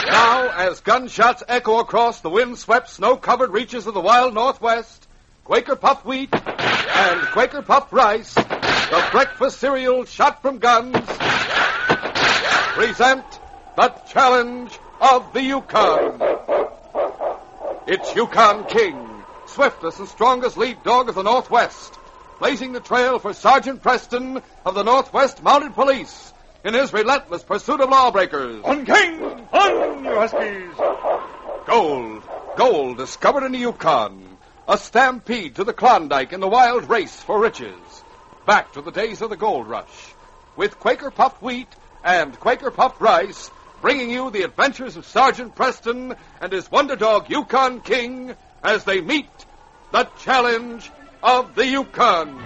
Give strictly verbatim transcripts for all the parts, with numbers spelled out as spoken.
Now, as gunshots echo across the wind-swept, snow-covered reaches of the wild Northwest, Quaker Puffed Wheat and Quaker Puffed Rice, the breakfast cereal shot from guns, present the challenge of the Yukon. It's Yukon King, swiftest and strongest lead dog of the Northwest, blazing the trail for Sergeant Preston of the Northwest Mounted Police in his relentless pursuit of lawbreakers. On, King! On, you huskies! Gold, gold discovered in the Yukon. A stampede to the Klondike in the wild race for riches. Back to the days of the gold rush. With Quaker Puffed Wheat and Quaker Puffed Rice, bringing you the adventures of Sergeant Preston and his wonder dog Yukon King as they meet the challenge of the Yukon.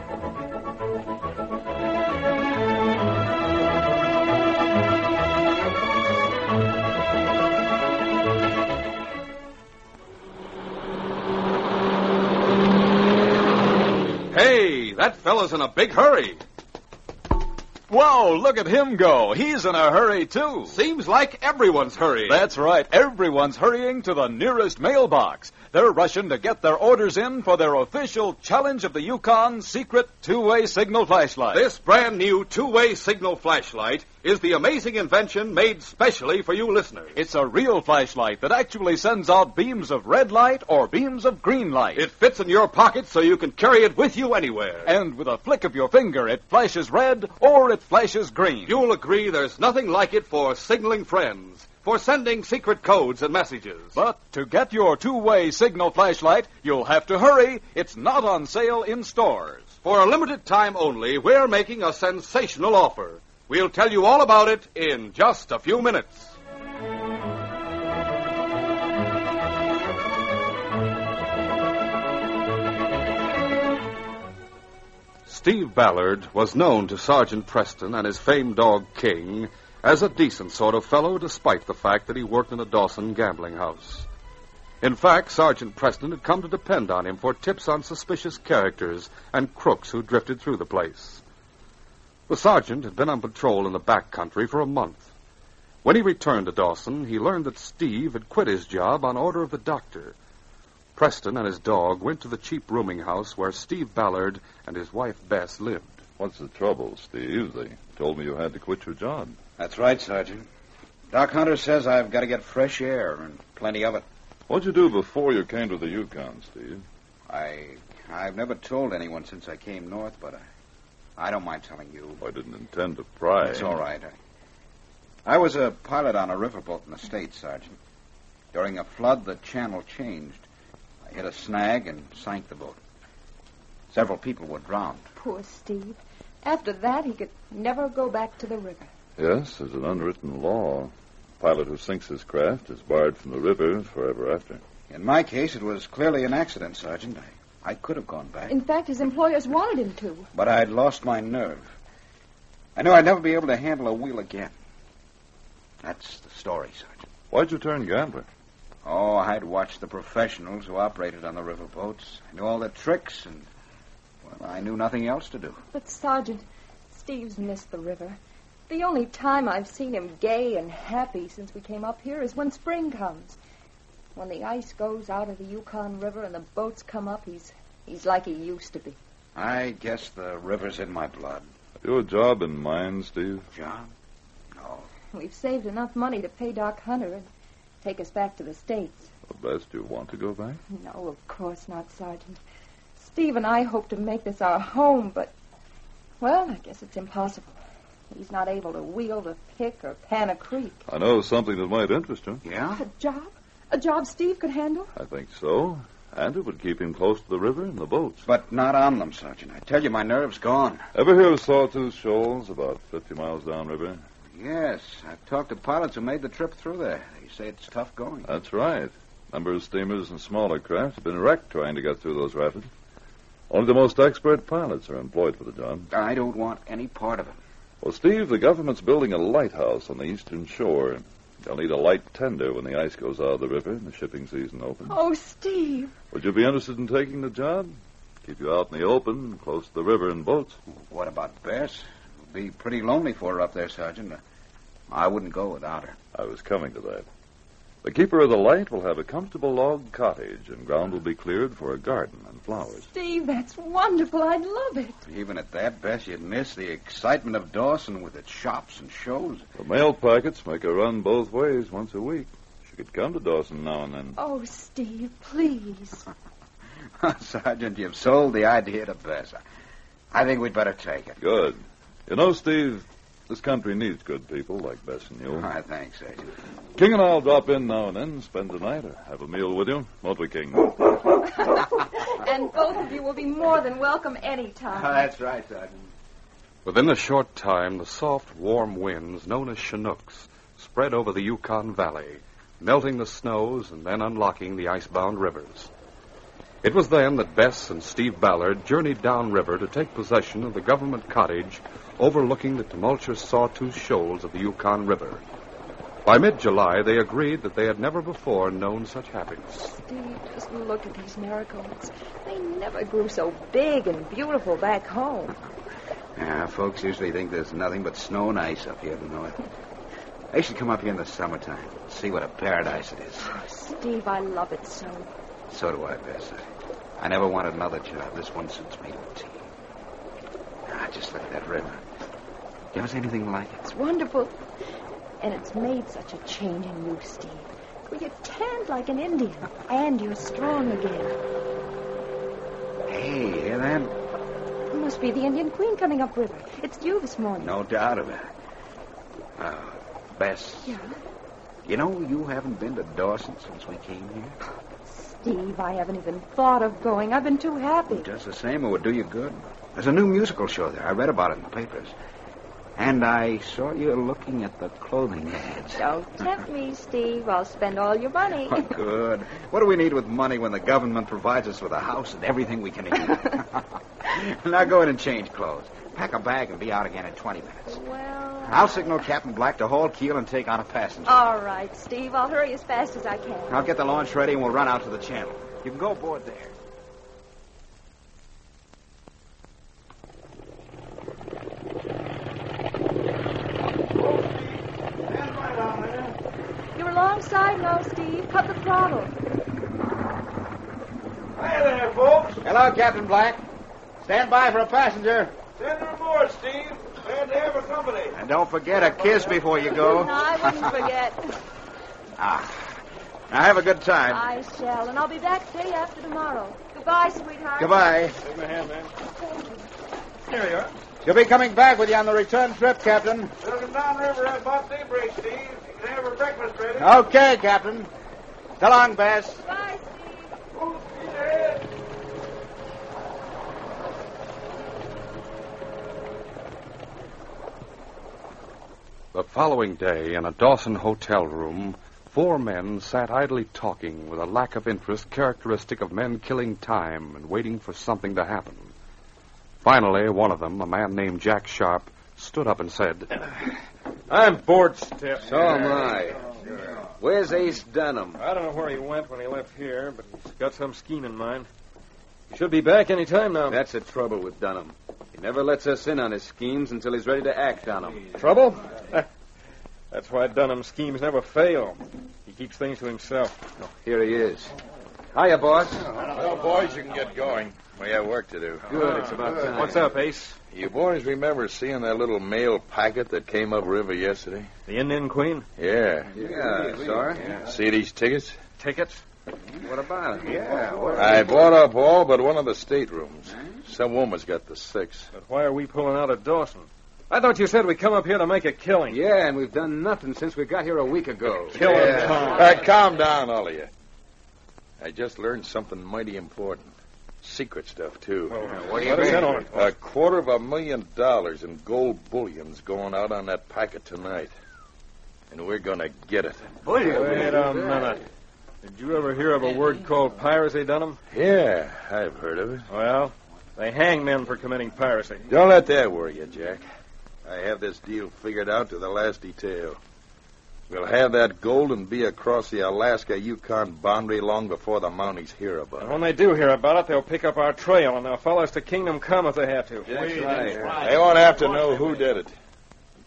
Hey, that fella's in a big hurry. Whoa, look at him go. He's in a hurry, too. Seems like everyone's hurrying. That's right. Everyone's hurrying to the nearest mailbox. They're rushing to get their orders in for their official Challenge of the Yukon secret two-way signal flashlight. This brand new two-way signal flashlight is the amazing invention made specially for you listeners. It's a real flashlight that actually sends out beams of red light or beams of green light. It fits in your pocket so you can carry it with you anywhere. And with a flick of your finger, it flashes red or it flashes green. You'll agree there's nothing like it for signaling friends, for sending secret codes and messages. But to get your two-way signal flashlight, you'll have to hurry. It's not on sale in stores. For a limited time only, we're making a sensational offer. We'll tell you all about it in just a few minutes. Steve Ballard was known to Sergeant Preston and his famed dog King as a decent sort of fellow, despite the fact that he worked in a Dawson gambling house. In fact, Sergeant Preston had come to depend on him for tips on suspicious characters and crooks who drifted through the place. The sergeant had been on patrol in the back country for a month. When he returned to Dawson, he learned that Steve had quit his job on order of the doctor. Preston and his dog went to the cheap rooming house where Steve Ballard and his wife Bess lived. What's the trouble, Steve? They told me you had to quit your job. That's right, Sergeant. Doc Hunter says I've got to get fresh air and plenty of it. What'd you do before you came to the Yukon, Steve? I, I've never told anyone since I came north, but I, I don't mind telling you. I didn't intend to pry. It's all right. I, I was a pilot on a riverboat in the States, Sergeant. During a flood, the channel changed. I hit a snag and sank the boat. Several people were drowned. Poor Steve. After that, he could never go back to the river. Yes, there's an unwritten law. A pilot who sinks his craft is barred from the river forever after. In my case, it was clearly an accident, Sergeant. I, I could have gone back. In fact, his employers wanted him to. But I'd lost my nerve. I knew I'd never be able to handle a wheel again. That's the story, Sergeant. Why'd you turn gambler? Oh, I'd watched the professionals who operated on the riverboats. I knew all their tricks, and, well, I knew nothing else to do. But, Sergeant, Steve's missed the river. The only time I've seen him gay and happy since we came up here is when spring comes. When the ice goes out of the Yukon River and the boats come up, he's he's like he used to be. I guess the river's in my blood. Have you a job in mind, Steve? Job? No. We've saved enough money to pay Doc Hunter and take us back to the States. Well, Bess, do you want to go back? No, of course not, Sergeant. Steve and I hope to make this our home, but, well, I guess it's impossible. He's not able to wield a pick or pan a creek. I know something that might interest you. Yeah? A job? A job Steve could handle? I think so. And it would keep him close to the river and the boats. But not on them, Sergeant. I tell you, my nerve's gone. Ever hear of Sawtooth Shoals, about fifty miles downriver? Yes, I've talked to pilots who made the trip through there. They say it's tough going. That's right. A number of steamers and smaller craft have been wrecked trying to get through those rapids. Only the most expert pilots are employed for the job. I don't want any part of it. Well, Steve, the government's building a lighthouse on the eastern shore. They'll need a light tender when the ice goes out of the river and the shipping season opens. Oh, Steve. Would you be interested in taking the job? Keep you out in the open, close to the river and boats. What about Bess? It'll be pretty lonely for her up there, Sergeant. I wouldn't go without her. I was coming to that. The keeper of the light will have a comfortable log cottage, and ground will be cleared for a garden and flowers. Steve, that's wonderful. I'd love it. Even at that, Bess, you'd miss the excitement of Dawson with its shops and shows. The mail packets make a run both ways once a week. She could come to Dawson now and then. Oh, Steve, please. Sergeant, you've sold the idea to Bess. I think we'd better take it. Good. You know, Steve, this country needs good people like Bess and you. I thanks, Sergeant. King and I'll drop in now and then, spend the night, or have a meal with you. Won't we, King? And both of you will be more than welcome any time. That's right, Sergeant. Within a short time, the soft, warm winds known as Chinooks spread over the Yukon Valley, melting the snows and then unlocking the icebound rivers. It was then that Bess and Steve Ballard journeyed downriver to take possession of the government cottage overlooking the tumultuous Sawtooth Shoals of the Yukon River. By mid-July, they agreed that they had never before known such happiness. Steve, just look at these marigolds. They never grew so big and beautiful back home. Yeah, folks usually think there's nothing but snow and ice up here in the north. They should come up here in the summertime and see what a paradise it is. Oh, Steve, I love it so. So do I, Bess. I never wanted another job. This one suits me to a T. Ah, just look at that river. You ever see anything like it? It's wonderful. And it's made such a change in you, Steve. Well, you're tanned like an Indian, and you're strong again. Hey, hear that? It must be the Indian Queen coming upriver. It's you this morning. No doubt of it. Uh, Bess. Yeah? You know you haven't been to Dawson since we came here? Steve, I haven't even thought of going. I've been too happy. Just the same, it would do you good. There's a new musical show there. I read about it in the papers. And I saw you looking at the clothing ads. Don't tempt me, Steve. I'll spend all your money. Oh, good. What do we need with money when the government provides us with a house and everything we can eat? Now go in and change clothes. Pack a bag and be out again in twenty minutes. Well... I'll signal Captain Black to haul keel and take on a passenger. All right, Steve. I'll hurry as fast as I can. I'll get the launch ready and we'll run out to the channel. You can go aboard there. You're alongside now, Steve. Cut the throttle. Hi there, folks. Hello, Captain Black. Stand by for a passenger. Send her aboard, Steve. Glad to have her company. And don't forget a kiss before you go. No, I wouldn't forget. Ah. Now have a good time. I shall, and I'll be back day after tomorrow. Goodbye, sweetheart. Goodbye. Give me a hand, man. Here you are. She'll be coming back with you on the return trip, Captain. We'll come downriver at about daybreak, Steve. You can have her breakfast ready. Okay, Captain. So long, Bess. Goodbye, Steve. Full speed ahead. The following day, in a Dawson hotel room, four men sat idly talking with a lack of interest characteristic of men killing time and waiting for something to happen. Finally, one of them, a man named Jack Sharp, stood up and said, I'm bored stiff. So am I. Where's Ace Dunham? I don't know where he went when he left here, but he's got some scheme in mind. He should be back any time now. That's the trouble with Dunham. He never lets us in on his schemes until he's ready to act on them. Trouble? That's why Dunham's schemes never fail. He keeps things to himself. Oh, here he is. Hiya, boss. Well, boys, you can get going. We have work to do. Good, it's about time. What's up, Ace? You boys remember seeing that little mail packet that came upriver yesterday? The Indian Queen? Yeah. Yeah, sorry. See these tickets? Tickets? What about it? Yeah, what I bought up all but one of the staterooms. Some woman's got the six. But why are we pulling out of Dawson? I thought you said we come up here to make a killing. Yeah, and we've done nothing since we got here a week ago. Killing Yeah. time. All right, calm down, all of you. I just learned something mighty important. Secret stuff, too. Well, what do you let us mean? in on it. A quarter of a million dollars in gold bullion's going out on that packet tonight. And we're going to get it. Wait a minute. Did you ever hear of a word called piracy, Dunham? Yeah, I've heard of it. Well, they hang men for committing piracy. Don't let that worry you, Jack. I have this deal figured out to the last detail. We'll have that gold and be across the Alaska-Yukon boundary long before the Mounties hear about And it. when they do hear about it, they'll pick up our trail, and they'll follow us to Kingdom Come if they have to. That's right. They won't have to know who did it. In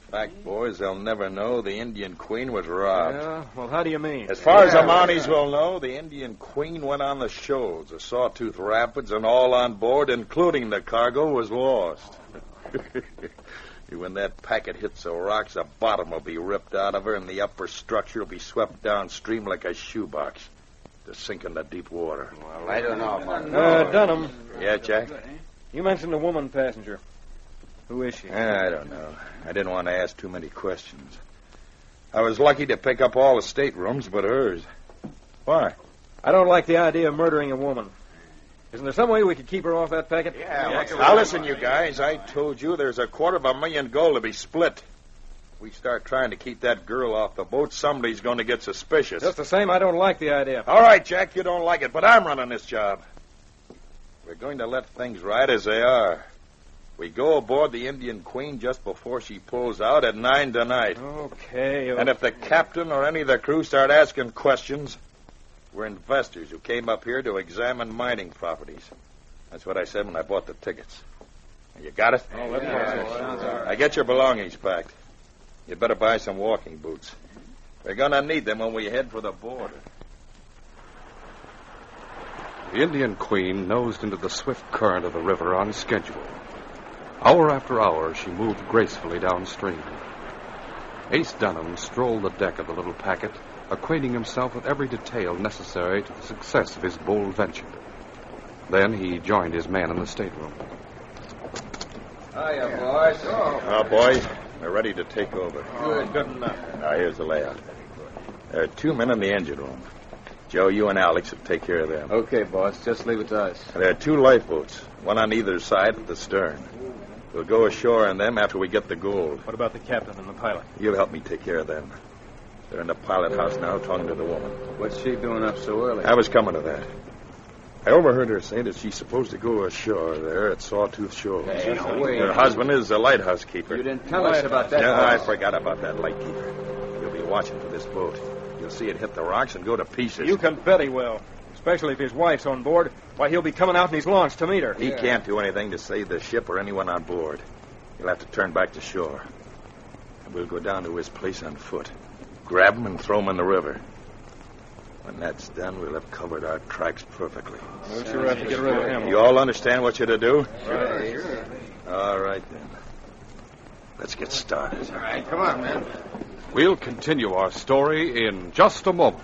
fact, boys, they'll never know the Indian Queen was robbed. Yeah, well, how do you mean? As far as the Yeah, Mounties yeah. will know, the Indian Queen went on the shoals. The Sawtooth Rapids and all on board, including the cargo, was lost. When that packet hits the rocks, the bottom will be ripped out of her, and the upper structure will be swept downstream like a shoebox to sink in the deep water. Well, I don't know about Uh, Dunham, Yeah, Jack? you mentioned a woman passenger. Who is she? I don't know. I didn't want to ask too many questions. I was lucky to pick up all the staterooms but hers. Why? I don't like the idea of murdering a woman. Isn't there some way we could keep her off that packet? Yeah, what do we Now do? listen, you guys. I told you there's a quarter of a million gold to be split. If we start trying to keep that girl off the boat, somebody's going to get suspicious. Just the same, I don't like the idea. All right, Jack, you don't like it, but I'm running this job. We're going to let things ride as they are. We go aboard the Indian Queen just before she pulls out at nine tonight. Okay. And if the captain or any of the crew start asking questions, we're investors who came up here to examine mining properties. That's what I said when I bought the tickets. You got it? Oh, that Yeah, sounds all right. I get your belongings packed. You better buy some walking boots. We're going to need them when we head for the border. The Indian Queen nosed into the swift current of the river on schedule. Hour after hour, she moved gracefully downstream. Ace Dunham strolled the deck of the little packet, acquainting himself with every detail necessary to the success of his bold venture. Then he joined his man in the stateroom. Hiya, boys. Oh, Now, boys, we're ready to take over. good. Good enough. Now, here's the layout. There are two men in the engine room. Joe, you and Alex will take care of them. Okay, boss. Just leave it to us. And there are two lifeboats, one on either side at the stern. We'll go ashore on them after we get the gold. What about the captain and the pilot? You help me take care of them. They're in the pilot house now talking to the woman. What's she doing up so early? I was coming to that. I overheard her say that she's supposed to go ashore there at Sawtooth Shoals. Hey, no way. Her husband is the lighthouse keeper. You didn't tell us about that. No, I boss. forgot about that lightkeeper. You'll be watching for this boat. You'll see it hit the rocks and go to pieces. You can bet he will. Especially if his wife's on board. Why, he'll be coming out in his launch to meet her. He can't do anything to save the ship or anyone on board. He'll have to turn back to shore. And we'll go down to his place on foot. Grab him and throw him in the river. When that's done, we'll have covered our tracks perfectly. We'll sure have to get rid of him. You all understand what you're to do? Sure, sure. All right, then. Let's get started. All right, come on, man. We'll continue our story in just a moment.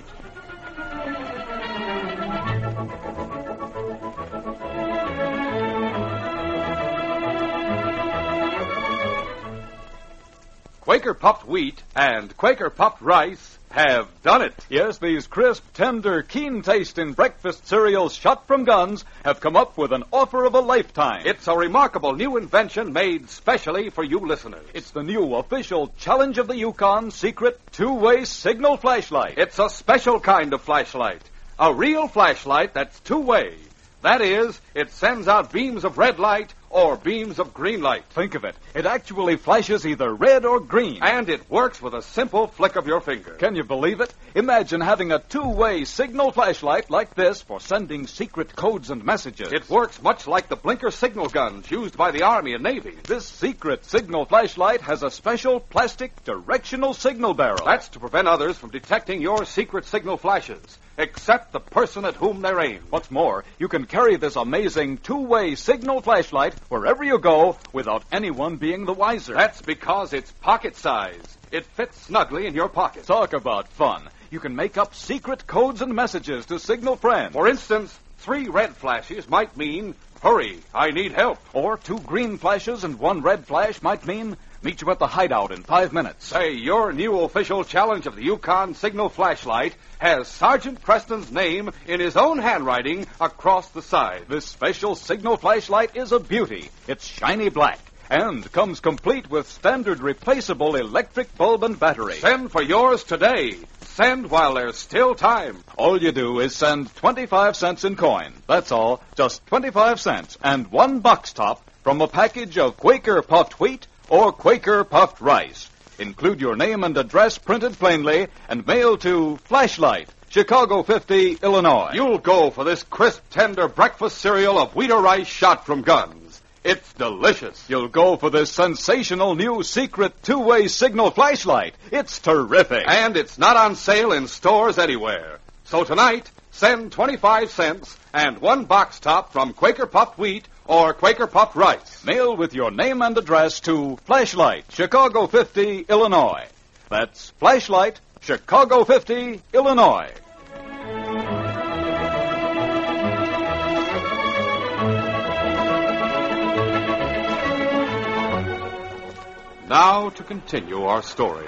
Quaker puffed wheat and Quaker puffed rice have done it. Yes, these crisp, tender, keen-tasting breakfast cereals shot from guns have come up with an offer of a lifetime. It's a remarkable new invention made specially for you listeners. It's the new official Challenge of the Yukon secret two-way signal flashlight. It's a special kind of flashlight. A real flashlight that's two-way. That is, it sends out beams of red light or beams of green light. Think of it. It actually flashes either red or green. And it works with a simple flick of your finger. Can you believe it? Imagine having a two-way signal flashlight like this for sending secret codes and messages. It works much like the blinker signal guns used by the Army and Navy. This secret signal flashlight has a special plastic directional signal barrel. That's to prevent others from detecting your secret signal flashes, except the person at whom they're aimed. What's more, you can carry this amazing two-way signal flashlight wherever you go without anyone being the wiser. That's because it's pocket size. It fits snugly in your pocket. Talk about fun. You can make up secret codes and messages to signal friends. For instance, three red flashes might mean, hurry, I need help. Or two green flashes and one red flash might mean, meet you at the hideout in five minutes. Say, your new official challenge of the Yukon signal flashlight has Sergeant Preston's name in his own handwriting across the side. This special signal flashlight is a beauty. It's shiny black and comes complete with standard replaceable electric bulb and battery. Send for yours today. Send while there's still time. All you do is send twenty-five cents in coin. That's all. Just twenty-five cents and one box top from a package of Quaker puffed wheat or Quaker puffed rice. Include your name and address printed plainly and mail to Flashlight, Chicago fifty, Illinois. You'll go for this crisp, tender breakfast cereal of wheat or rice shot from guns. It's delicious. You'll go for this sensational new secret two-way signal flashlight. It's terrific. And it's not on sale in stores anywhere. So tonight, send twenty-five cents and one box top from Quaker Puffed Wheat or Quaker Puffed Rice. Mail with your name and address to Flashlight, Chicago fifty, Illinois. That's Flashlight, Chicago fifty, Illinois. Now to continue our story.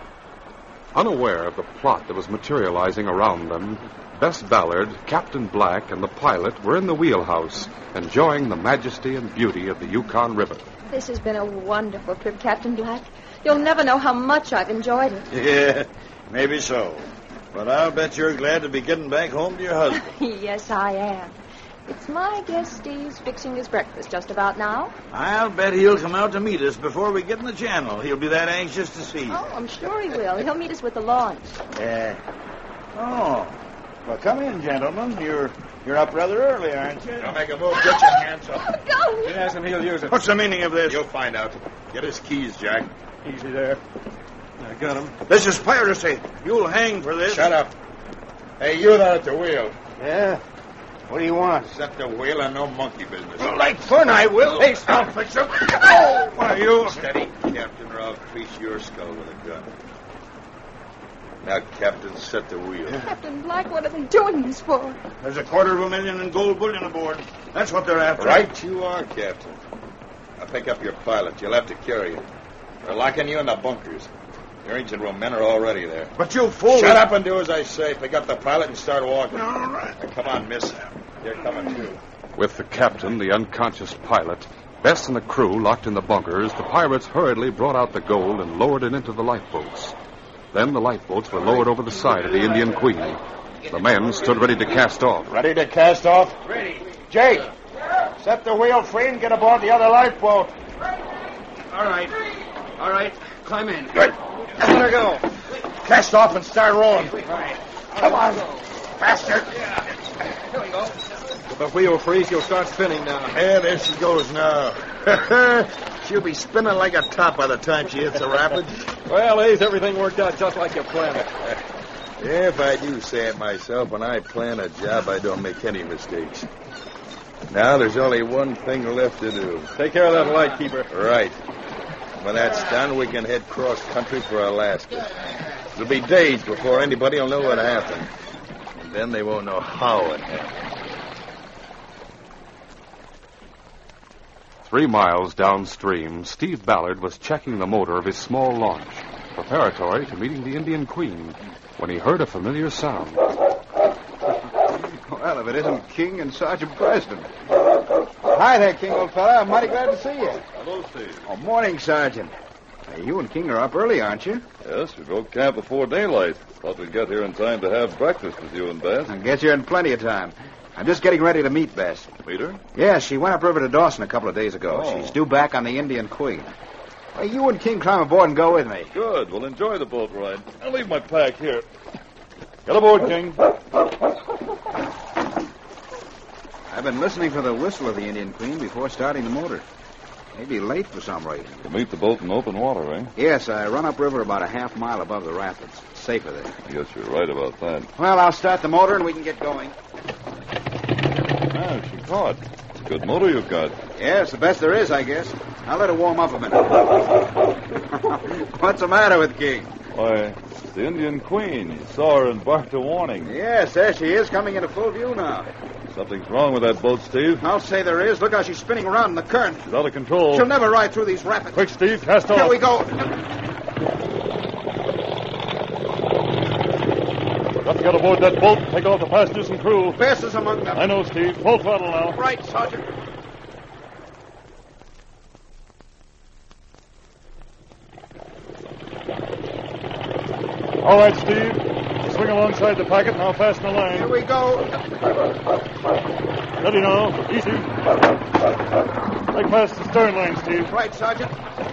Unaware of the plot that was materializing around them, Bess Ballard, Captain Black, and the pilot were in the wheelhouse, enjoying the majesty and beauty of the Yukon River. This has been a wonderful trip, Captain Black. You'll never know how much I've enjoyed it. Yeah, maybe so. But I'll bet you're glad to be getting back home to your husband. Yes, I am. It's my guess Steve's fixing his breakfast just about now. I'll bet he'll come out to meet us before we get in the channel. He'll be that anxious to see you. Oh, I'm sure he will. He'll meet us with the launch. Yeah. Oh. Well, come in, gentlemen. You're you're up rather early, aren't you? Don't make a move. Get your hands up. Go! He has him. He'll use it. What's the meaning of this? You'll find out. Get his keys, Jack. Easy there. I got him. This is piracy. You'll hang for this. Shut up. Hey, you there at the wheel. Yeah? What do you want? Set the wheel and no monkey business. Well, like fun, I will. Hey, stop, fix him. Oh, why, you... Steady, Captain, or I'll crease your skull with a gun. Now, Captain, set the wheel. Captain Black, what are they doing this for? There's a quarter of a million in gold bullion aboard. That's what they're after. Right you are, Captain. Now pick up your pilot. You'll have to carry it. They're locking you in the bunkers. Your engine room men are already there. But you fool. Shut up and do as I say. Pick up the pilot and start walking. All right. Now, come on, miss. You're coming, too. With the captain, the unconscious pilot, Bess and the crew locked in the bunkers, the pirates hurriedly brought out the gold and lowered it into the lifeboats. Then the lifeboats were lowered over the side of the Indian Queen. The men stood ready to cast off. Ready to cast off? Ready. Jake, set the wheel free and get aboard the other lifeboat. All right. All right. Climb in. Good. Let her go. Cast off and start rolling. Come on. Faster. Here we go. If the wheel frees, you'll start spinning now. Yeah, there she goes now. She'll be spinning like a top by the time she hits the rapids. Well, Ace, everything worked out just like you planned it. Yeah, if I do say it myself, when I plan a job, I don't make any mistakes. Now there's only one thing left to do. Take care of that light, keeper. Right. When that's done, we can head cross-country for Alaska. It'll be days before anybody will know what happened. And then they won't know how it happened. Three miles downstream, Steve Ballard was checking the motor of his small launch, preparatory to meeting the Indian Queen, when he heard a familiar sound. Well, if it isn't King and Sergeant Preston. Hi there, King, old fella. I'm mighty glad to see you. Hello, Steve. Oh, morning, Sergeant. Hey, you and King are up early, aren't you? Yes, we broke camp before daylight. Thought we'd get here in time to have breakfast with you and Bess. I guess you're in plenty of time. I'm just getting ready to meet Bess. Meet her? Yes, she went upriver to Dawson a couple of days ago. Oh. She's due back on the Indian Queen. Well, you and King climb aboard and go with me. Good. We'll enjoy the boat ride. I'll leave my pack here. Get aboard, King. I've been listening for the whistle of the Indian Queen before starting the motor. Maybe late for some reason. We'll meet the boat in open water, eh? Yes, I run upriver about a half mile above the rapids. It's safer there. I guess you're right about that. Well, I'll start the motor and we can get going. Ah, she caught. It's a good motor you've got. Yes, the best there is, I guess. I'll let it warm up a minute. What's the matter with King? Why, it's the Indian Queen. You saw her and barked a warning. Yes, there she is, coming into full view now. Something's wrong with that boat, Steve. I'll say there is. Look how she's spinning around in the current. She's out of control. She'll never ride through these rapids. Quick, Steve, cast off. Here we go. Got to get aboard that boat and take off the passengers and crew. Bess is among them. I know, Steve. Full throttle now. Right, Sergeant. All right, Steve. Swing alongside the packet and I'll fasten the line. Here we go. Ready now. Easy. Make fast the stern line, Steve. Right, Sergeant.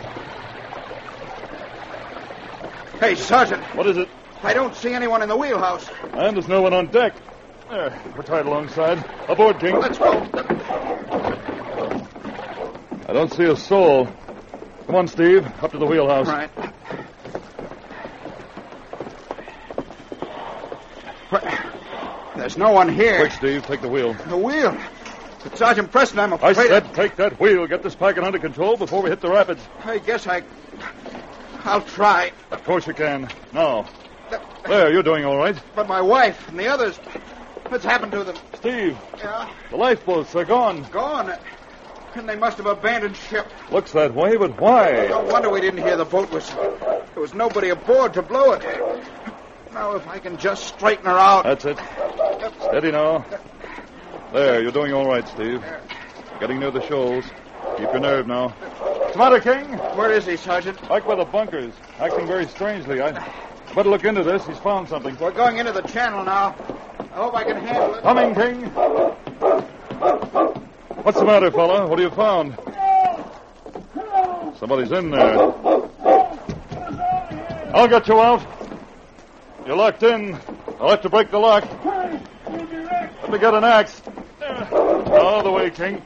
Hey, Sergeant. What is it? I don't see anyone in the wheelhouse. And there's no one on deck. There, we're tied alongside. Aboard, King. Let's go. I don't see a soul. Come on, Steve. Up to the wheelhouse. All right. Well, there's no one here. Quick, Steve. Take the wheel. The wheel. But Sergeant Preston, I'm afraid... I said take that wheel. Get this packet under control before we hit the rapids. I guess I... I'll try. Of course you can. Now. There, you're doing all right. But my wife and the others... What's happened to them? Steve. Yeah? The lifeboats, they're gone. Gone. And they must have abandoned ship. Looks that way, but why? No wonder we didn't hear the boat whistle. There was nobody aboard to blow it. Now, if I can just straighten her out. That's it. Steady now. There, you're doing all right, Steve. Getting near the shoals. Keep your nerve now. What's the matter, King? Where is he, Sergeant? Back by the bunkers. Acting very strangely. I better look into this. He's found something. We're going into the channel now. I hope I can handle it. Coming, King. What's the matter, fella? What have you found? Somebody's in there. I'll get you out. You're locked in. I'll have to break the lock. Let me get an axe. All the way, King.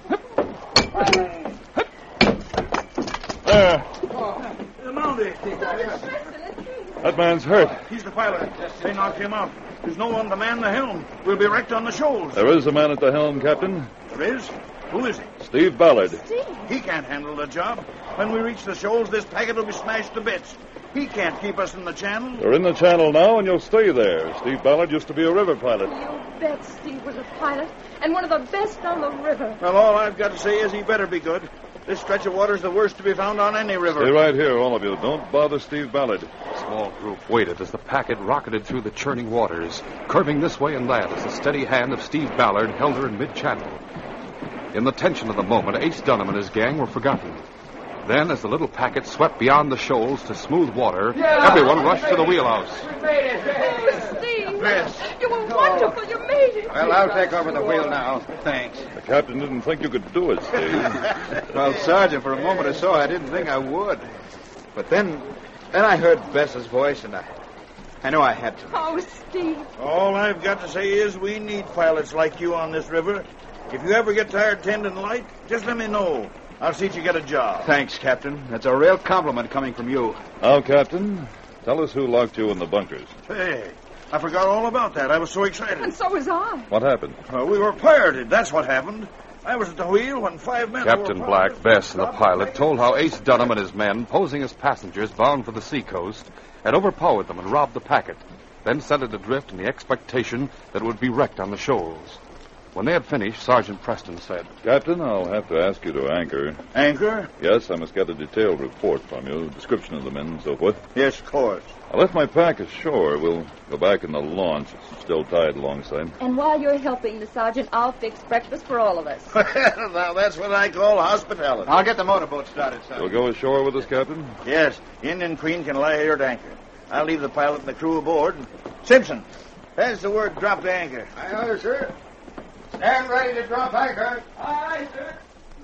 There. That man's hurt. He's the pilot. They knocked him out. There's no one to man the helm. We'll be wrecked on the shoals. There is a man at the helm, Captain. There is? Who is he? Steve Ballard. Steve. He can't handle the job. When we reach the shoals, this packet will be smashed to bits. He can't keep us in the channel. You're in the channel now, and you'll stay there. Steve Ballard used to be a river pilot. You bet Steve was a pilot, and one of the best on the river. Well, all I've got to say is he better be good. This stretch of water's the worst to be found on any river. Stay right here, all of you. Don't bother Steve Ballard. The small group waited as the packet rocketed through the churning waters, curving this way and that as the steady hand of Steve Ballard held her in mid-channel. In the tension of the moment, Ace Dunham and his gang were forgotten. Then, as the little packet swept beyond the shoals to smooth water, yeah, everyone rushed to the wheelhouse. We made it. Oh, Steve. Yes. You were wonderful. You made it. Well, I'll take over the wheel now. Thanks. The captain didn't think you could do it, Steve. Well, Sergeant, for a moment or so, I didn't think I would. But then, then I heard Bess's voice, and I, I knew I had to. Oh, Steve. All I've got to say is we need pilots like you on this river. If you ever get tired tending light, just let me know. I'll see that you get a job. Thanks, Captain. That's a real compliment coming from you. Now, Captain, tell us who locked you in the bunkers. Hey, I forgot all about that. I was so excited. And so was I. What happened? Uh, we were pirated. That's what happened. I was at the wheel when five men... Captain Black, Bess, and the pilot told how Ace Dunham and his men, posing as passengers bound for the seacoast, had overpowered them and robbed the packet, then sent it adrift in the expectation that it would be wrecked on the shoals. When they had finished, Sergeant Preston said, Captain, I'll have to ask you to anchor. Anchor? Yes, I must get a detailed report from you, description of the men and so forth. Yes, of course. I left my pack ashore. We'll go back in the launch. It's still tied alongside. And while you're helping the sergeant, I'll fix breakfast for all of us. Well, now that's what I call hospitality. I'll get the motorboat started, Sergeant. You'll go ashore with us, Captain? Yes, Indian Queen can lie here at anchor. I'll leave the pilot and the crew aboard. Simpson, there's the word drop to anchor. Aye, aye, sir. Stand ready to drop anchor. Aye, sir.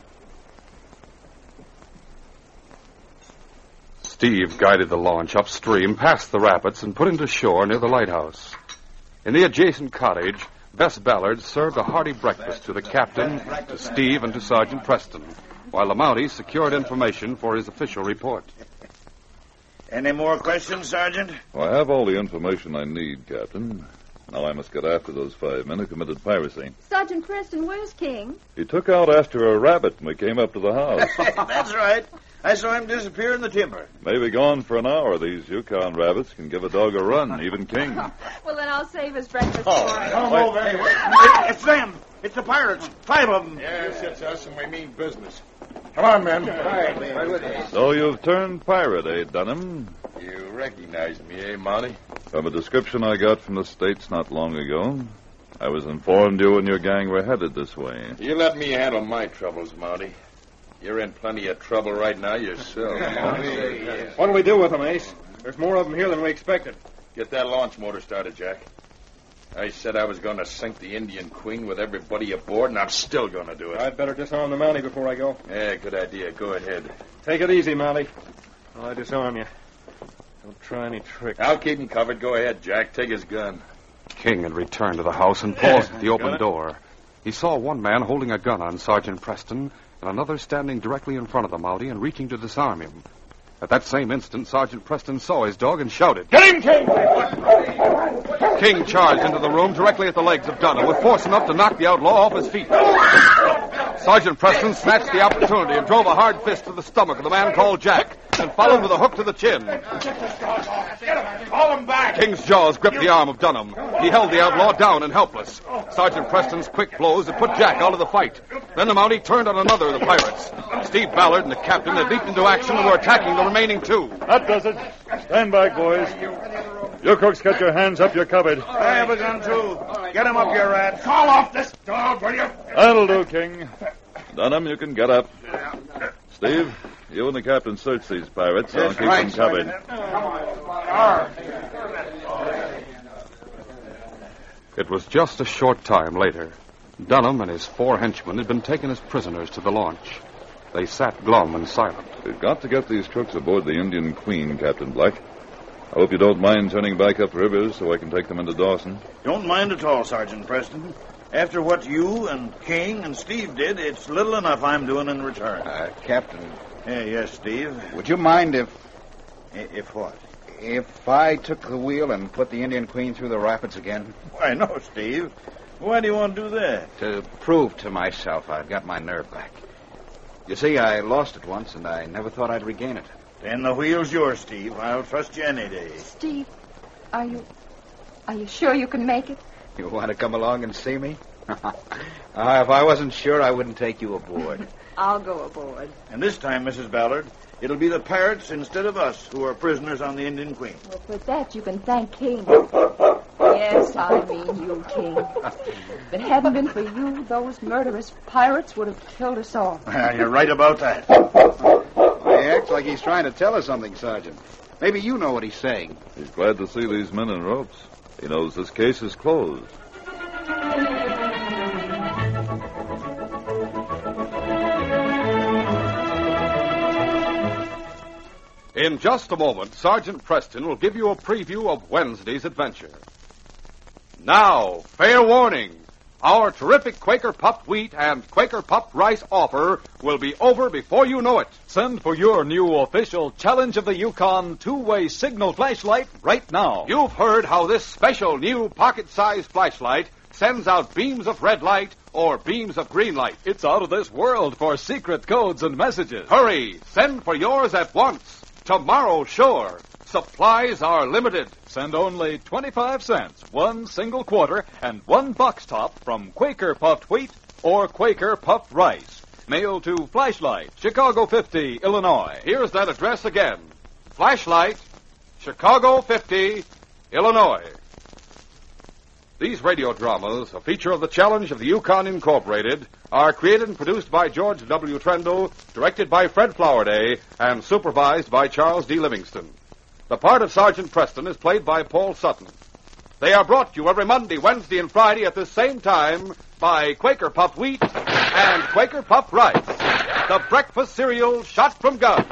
Steve guided the launch upstream past the rapids and put into shore near the lighthouse. In the adjacent cottage, Bess Ballard served a hearty breakfast to the captain, to Steve, and to Sergeant Preston, while the Mountie secured information for his official report. Any more questions, Sergeant? Well, I have all the information I need, Captain. Now I must get after those five men who committed piracy. Sergeant Preston, where's King? He took out after a rabbit when we came up to the house. That's right. I saw him disappear in the timber. Maybe gone for an hour. These Yukon rabbits can give a dog a run, even King. Well, then I'll save his breakfast Oh, for him. come over. Hey, it's them. It's the pirates. Five of them. Yes, it's us, and we mean business. Come on, men. Right with you. So you've turned pirate, eh, Dunham? You recognize me, eh, Monty? From a description I got from the States not long ago, I was informed you and your gang were headed this way. You let me handle my troubles, Monty. You're in plenty of trouble right now yourself. What do we do with them, Ace? There's more of them here than we expected. Get that launch motor started, Jack. I said I was going to sink the Indian Queen with everybody aboard, and I'm still going to do it. I'd better disarm the Mountie before I go. Yeah, good idea. Go ahead. Take it easy, Mountie. While I disarm you. Don't try any tricks. I'll keep him covered. Go ahead, Jack. Take his gun. King had returned to the house and paused at the open door. He saw one man holding a gun on Sergeant Preston and another standing directly in front of the Mountie and reaching to disarm him. At that same instant, Sergeant Preston saw his dog and shouted, Get him, King! King charged into the room directly at the legs of Dunham with force enough to knock the outlaw off his feet. Sergeant Preston snatched the opportunity and drove a hard fist to the stomach of the man called Jack, and followed with a hook to the chin. Call him back! King's jaws gripped the arm of Dunham. He held the outlaw down and helpless. Sergeant Preston's quick blows had put Jack out of the fight. Then the Mountie turned on another of the pirates. Steve Ballard and the captain had leaped into action and were attacking the remaining two. That does it. Stand back, boys. You crooks got your hands up, you're covered. I have a gun, too. Get him up, you rat. Call off this dog, will you? That'll do, King. Dunham, you can get up. Steve, you and the captain search these pirates. I'll keep them covered. It was just a short time later. Dunham and his four henchmen had been taken as prisoners to the launch. They sat glum and silent. We've got to get these crooks aboard the Indian Queen, Captain Black. I hope you don't mind turning back up rivers so I can take them into Dawson. Don't mind at all, Sergeant Preston. After what you and King and Steve did, it's little enough I'm doing in return. Uh, Captain. Yeah, yes, Steve. Would you mind if... If what? If I took the wheel and put the Indian Queen through the rapids again? Why, no, Steve. Why do you want to do that? To prove to myself I've got my nerve back. You see, I lost it once, and I never thought I'd regain it. Then the wheel's yours, Steve. I'll trust you any day. Steve, are you... Are you sure you can make it? You want to come along and see me? uh, if I wasn't sure, I wouldn't take you aboard. I'll go aboard. And this time, Missus Ballard, it'll be the pirates instead of us who are prisoners on the Indian Queen. Well, for that, you can thank King. Yes, I mean you, King. If it hadn't been for you, those murderous pirates would have killed us all. Well, you're right about that. He acts like he's trying to tell us something, Sergeant. Maybe you know what he's saying. He's glad to see these men in ropes. He knows this case is closed. In just a moment, Sergeant Preston will give you a preview of Wednesday's adventure. Now, fair warning. Our terrific Quaker Puffed Wheat and Quaker Puffed Rice offer will be over before you know it. Send for your new official Challenge of the Yukon two-way signal flashlight right now. You've heard how this special new pocket-sized flashlight sends out beams of red light or beams of green light. It's out of this world for secret codes and messages. Hurry, send for yours at once. Tomorrow, sure. Supplies are limited. Send only twenty-five cents, one single quarter, and one box top from Quaker Puffed Wheat or Quaker Puffed Rice. Mail to Flashlight, Chicago fifty, Illinois. Here's that address again. Flashlight, Chicago fifty, Illinois. These radio dramas, a feature of the Challenge of the Yukon Incorporated, are created and produced by George W. Trendle, directed by Fred Flowerday, and supervised by Charles D. Livingston. The part of Sergeant Preston is played by Paul Sutton. They are brought to you every Monday, Wednesday, and Friday at this same time by Quaker Puffed Wheat and Quaker Puffed Rice, the breakfast cereal shot from guns.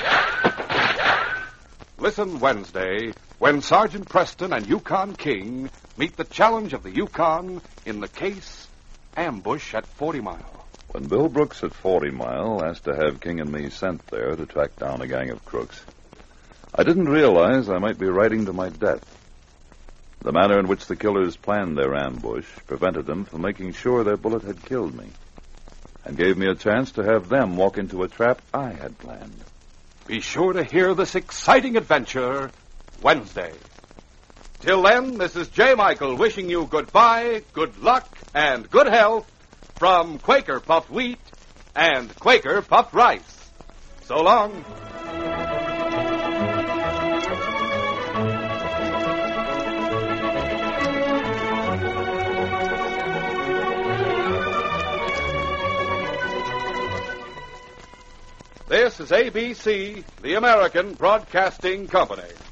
Listen Wednesday when Sergeant Preston and Yukon King meet the Challenge of the Yukon in the case Ambush at Forty Mile. When Bill Brooks at Forty Mile asked to have King and me sent there to track down a gang of crooks, I didn't realize I might be riding to my death. The manner in which the killers planned their ambush prevented them from making sure their bullet had killed me, and gave me a chance to have them walk into a trap I had planned. Be sure to hear this exciting adventure Wednesday. Till then, this is J. Michael wishing you goodbye, good luck, and good health from Quaker Puffed Wheat and Quaker Puffed Rice. So long. This is A B C, the American Broadcasting Company.